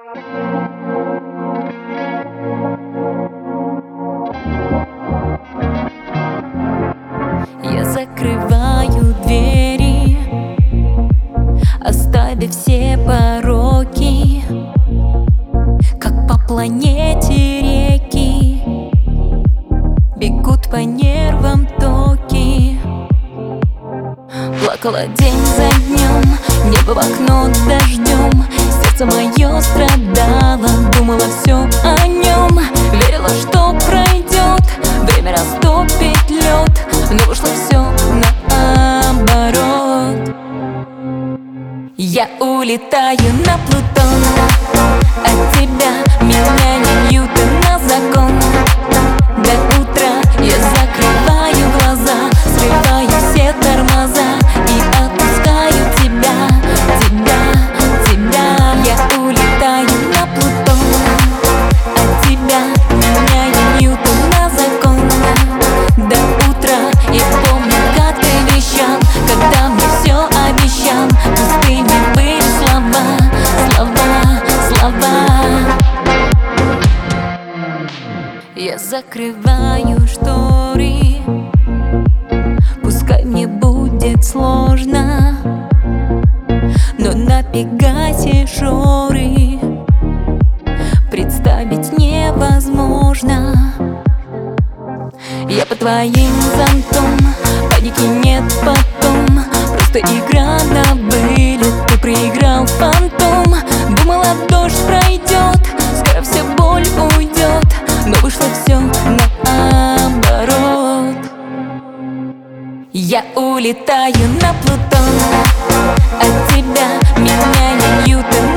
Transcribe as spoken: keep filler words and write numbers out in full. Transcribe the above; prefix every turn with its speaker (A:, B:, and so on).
A: Я закрываю двери, оставив все пороки, как по планете реки бегут по нервам токи. Плакала день за днем, небо в окно дождем. Сердце мое страдало, думала все о нем. Верила, что пройдет, время растопит лед, но вышло все наоборот. Я улетаю на Плутон, от тебя меня не Ньютон, на закон. До утра я закрываю глаза, срываю все тормоза и отпускаю тебя, тебя, тебя. Я улетаю на Плутон, от тебя меня не Ньютон, на закон. До утра я помню, как ты вещал, когда мне все обещал. Пустыми были слова, слова, слова. Я закрываю шторы, пускай мне будет сложно, но на Пегасе шоры представить невозможно. Я под твоим зонтом, паники нет потом, просто игра на вылет, ты проиграл фантом. Думала, дождь пройдет, скоро вся боль уйдет, но вышло все наоборот. Я улетаю на Плутон, от тебя меня не Ньютон,